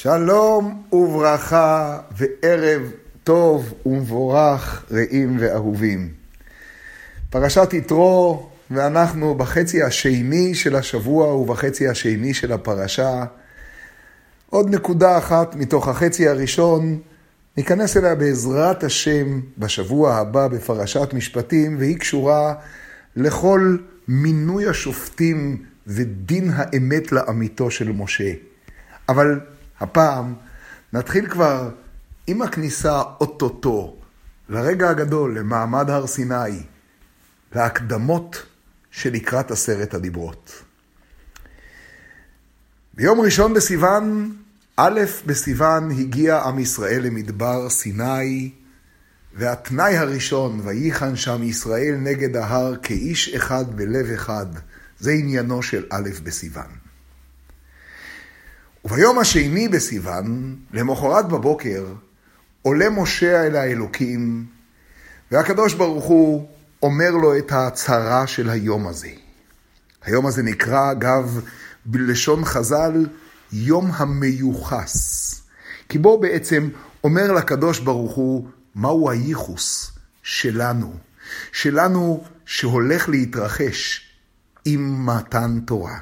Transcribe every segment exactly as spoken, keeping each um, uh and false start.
שלום וברכה וערב טוב ומבורך רעים ואהובים. פרשת יתרו, ואנחנו בחצי השני של השבוע ובחצי השני של הפרשה. עוד נקודה אחת מתוך החצי הראשון, ניכנס אליה בעזרת השם בשבוע הבא בפרשת משפטים, והיא קשורה לכל מינוי השופטים ודין האמת לאמיתו של משה. אבל הפעם נתחיל כבר עם הכניסה אוטוטו לרגע הגדול, למעמד הר סיני, להקדמות שלקראת עשרת הדיברות. ביום ראשון בסיוון, א' בסיוון, הגיע עם ישראל למדבר סיני, והתנאי הראשון, ויחן שם ישראל נגד ההר כאיש אחד בלב אחד, זה עניינו של א' בסיוון. וביום השני בסיוון, למחרת בבוקר, עולה משה אל האלוקים, והקדוש ברוך הוא אומר לו את ההצהרה של היום הזה. היום הזה נקרא, אגב, בלשון חז"ל, יום המיוחס. כי בו בעצם אומר לקדוש ברוך הוא, מהו הייחוס שלנו, שלנו שהולך להתרחש עם מתן תורה.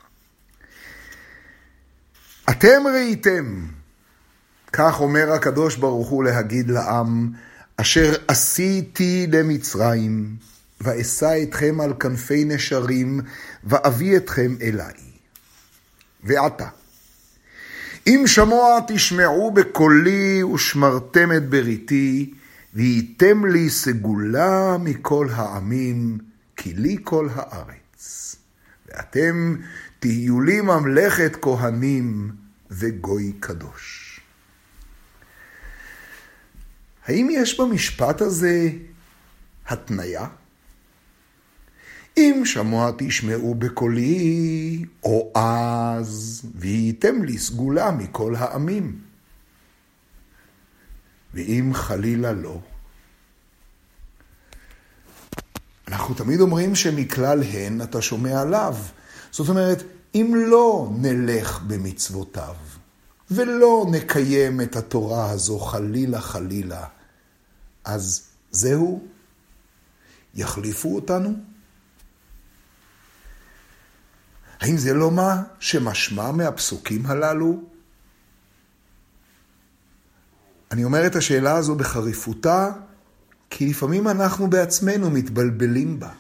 אתם ראיתם, כך אומר הקדוש ברוך הוא להגיד לעם, אשר עשיתי למצרים, ואשא אתכם על כנפי נשרים, ואביא אתכם אליי. ועתה, אם שמוע תשמעו בקולי ושמרתם את בריתי, והייתם לי סגולה מכל העמים, כי לי כל הארץ. ואתם תהיו לי ממלכת כהנים וגוי קדוש. האם יש במשפט הזה התניה? אם שמוע תשמעו בקולי, או אז, והייתם לי סגולה מכל העמים. ואם חלילה לא. אנחנו תמיד אומרים שמכלל הן אתה שומע עליו. זאת אומרת, אם לא נלך במצוותיו, ולא נקיים את התורה הזו חלילה חלילה, אז זהו, יחליפו אותנו? האם זה לא מה שמשמע מהפסוקים הללו? אני אומר את השאלה הזו בחריפותה, כי לפעמים אנחנו בעצמנו מתבלבלים בה.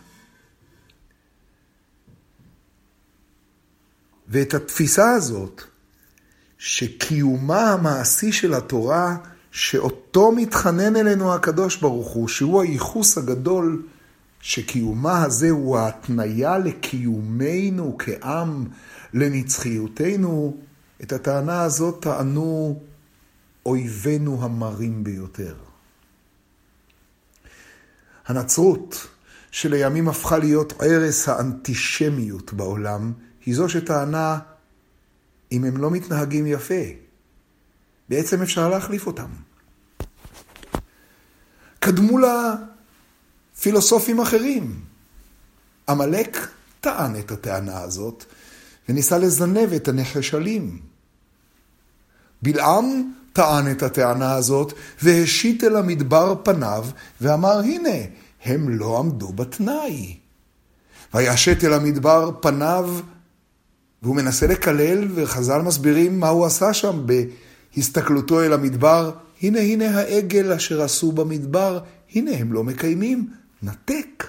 ואת התפיסה הזאת, שקיומה המעשי של התורה, שאותו מתחנן אלינו הקדוש ברוך הוא, שהוא הייחוס הגדול, שקיומה הזה הוא ההתניה לקיומנו כעם, לנצחיותנו, את הטענה הזאת טענו אויבינו המרים ביותר. הנצרות, שלימים הפכה להיות ערש האנטישמיות בעולם, היא זו שטענה, אם הם לא מתנהגים יפה, בעצם אפשר להחליף אותם. קדמו לה פילוסופים אחרים. עמלק טען את הטענה הזאת, וניסה לזנב את הנחשלים. בלעם טען את הטענה הזאת, והשיט אל המדבר פניו, ואמר, הנה, הם לא עמדו בתנאי. וישט אל המדבר פניו, והוא מנסה לקלל, וחז"ל מסבירים מה הוא עשה שם בהסתכלותו אל המדבר. הנה, הנה העגל אשר עשו במדבר, הנה הם לא מקיימים, נתק.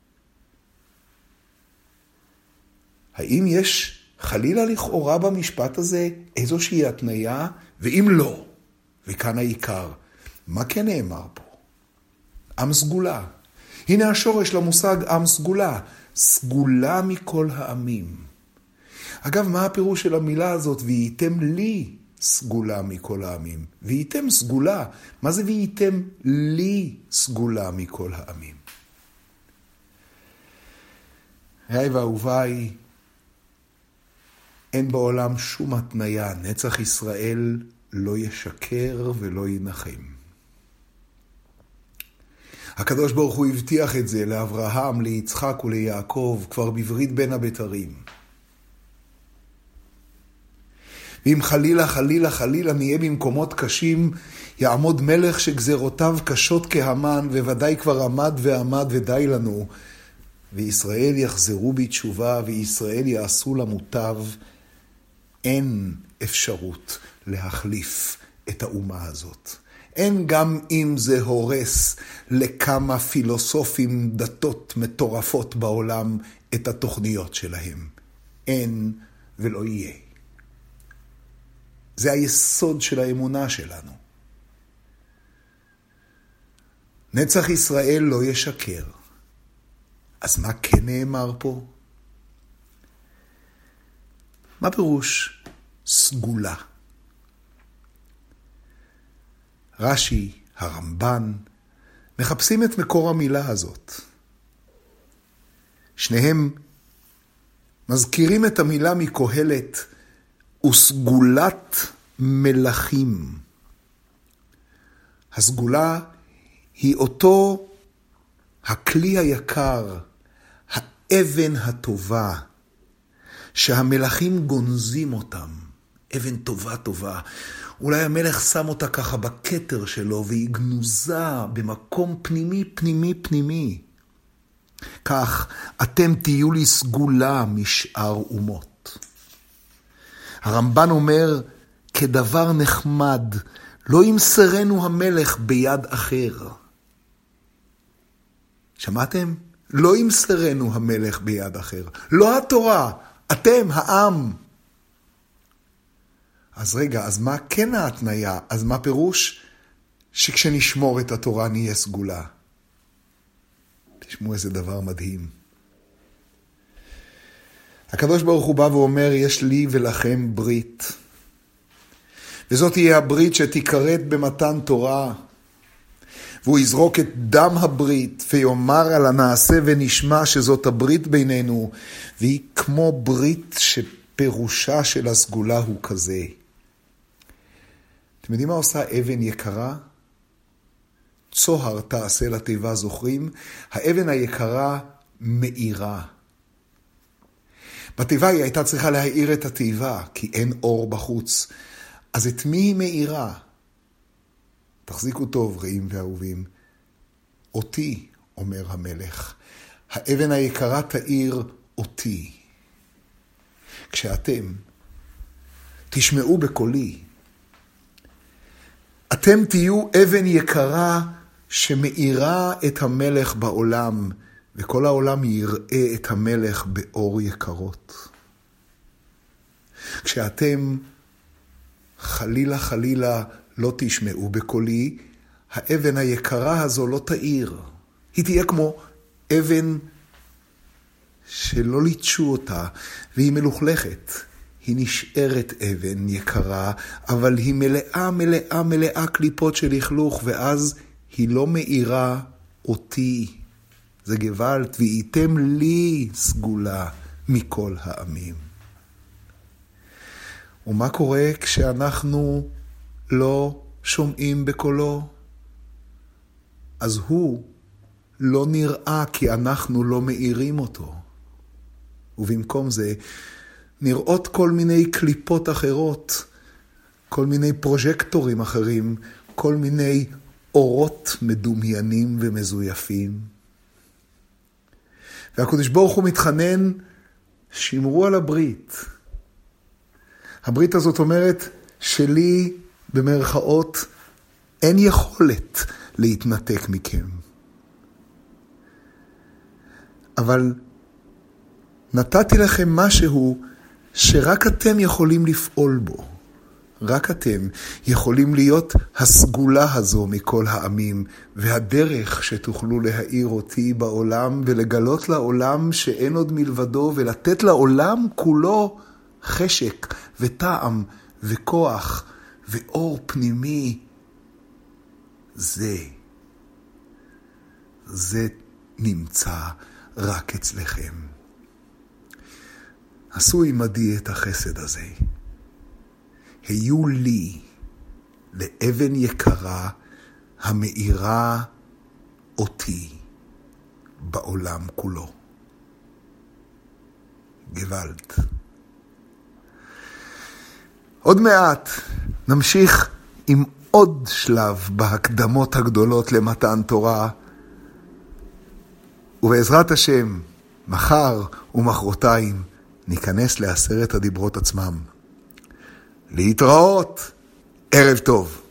האם יש חלילה לכאורה במשפט הזה איזושהי התניה? ואם לא, וכאן העיקר, מה כן נאמר פה? עם סגולה. הנה השורש למושג עם סגולה, סגולה מכל העמים. אגב, מה הפירוש של המילה הזאת? והייתם לי סגולה מכל העמים. והייתם סגולה. מה זה והייתם לי סגולה מכל העמים? היי ואהוביי, אין בעולם שום התניה. נצח ישראל לא ישקר ולא ינחם. הקדוש ברוך הוא הבטיח את זה לאברהם, ליצחק וליעקב, כבר בברית בין הבתרים. ואם חלילה, חלילה, חלילה נהיה במקומות קשים, יעמוד מלך שגזרותיו קשות כהמן, וודאי כבר עמד ועמד ודי לנו. וישראל יחזרו בתשובה, וישראל יעשו למוטב. אין אפשרות להחליף את האומה הזאת. אין גם אם זה הורס לכמה פילוסופים דתות מטורפות בעולם את התוכניות שלהם. אין ולא יהיה. זה היסוד של האמונה שלנו. נצח ישראל לא ישקר. אז מה כן נאמר פה? מה פירוש סגולה? רש"י, הרמב"ן, מחפשים את מקור המילה הזאת. שניהם מזכירים את המילה מקהלת, וסגולת מלכים. הסגולה היא אותו הכלי היקר, האבן הטובה, שהמלכים גונזים אותם. אבן טובה טובה. אולי המלך שם אותה ככה בכתר שלו, והיא גנוזה במקום פנימי, פנימי, פנימי. כך אתם תהיו לי סגולה משאר אומות. הרמב"ן אומר, כדבר נחמד, לא ימסרנו המלך ביד אחר. שמעתם? לא ימסרנו המלך ביד אחר. לא התורה, אתם, העם. אז רגע, אז מה כן ההתניה? אז מה פירוש? שכשנשמור את התורה נהיה סגולה. תשמעו איזה דבר מדהים. הקדוש ברוך הוא בא ואומר, יש לי ולכם ברית. וזאת תהיה הברית שתיקראת במתן תורה. והוא יזרוק את דם הברית ויאמר על הנעשה ונשמע שזאת הברית בינינו. והיא כמו ברית שפירושה של הסגולה הוא כזה. אתם יודעים מה עושה אבן יקרה? צוהר תעשה לתיבה, זוכרים? האבן היקרה מאירה. בתיבה היא הייתה צריכה להאיר את התיבה, כי אין אור בחוץ. אז את מי היא מאירה? תחזיקו טוב, רעים ואהובים. אותי, אומר המלך. האבן היקרה תאיר אותי. כשאתם תשמעו בקולי, אתם תהיו אבן יקרה שמאירה את המלך בעולם, וכל העולם יראה את המלך באור יקרות. כשאתם חלילה חלילה לא תשמעו בקולי, האבן היקרה הזו לא תאיר. היא תהיה כמו אבן שלא ליטשו אותה, והיא מלוכלכת. היא נשארת אבן יקרה, אבל היא מלאה, מלאה, מלאה קליפות של לכלוך, ואז היא לא מאירה אותי. זה גוואלד, והייתם לי סגולה מכל העמים. ומה קורה כשאנחנו לא שומעים בקולו? אז הוא לא נראה כי אנחנו לא מאירים אותו. ובמקום זה נראות כל מיני קליפות אחרות, כל מיני פרוז'קטורים אחרים, כל מיני אורות מדומיינים ומזויפים. והקדוש ברוך הוא מתחנן, שמרו על הברית. הברית הזאת אומרת, שלי במרכאות אין יכולת להתנתק מכם. אבל נתתי לכם משהו שרק אתם יכולים לפעול בו. רק אתם יכולים להיות הסגולה הזו מכל העמים, והדרך שתוכלו להאיר אותי בעולם ולגלות לעולם שאין עוד מלבדו, ולתת לעולם כולו חשק וטעם וכוח ואור פנימי. זה, זה נמצא רק אצלכם. עשו עמדי את החסד הזה. היו לי לאבן יקרה המאירה אותי בעולם כולו. גוואלד. עוד מעט נמשיך עם עוד שלב בהקדמות הגדולות למתן תורה, ובעזרת השם, מחר ומחרתיים ניכנס לעשרת הדיברות עצמם. להתראות, ערב טוב.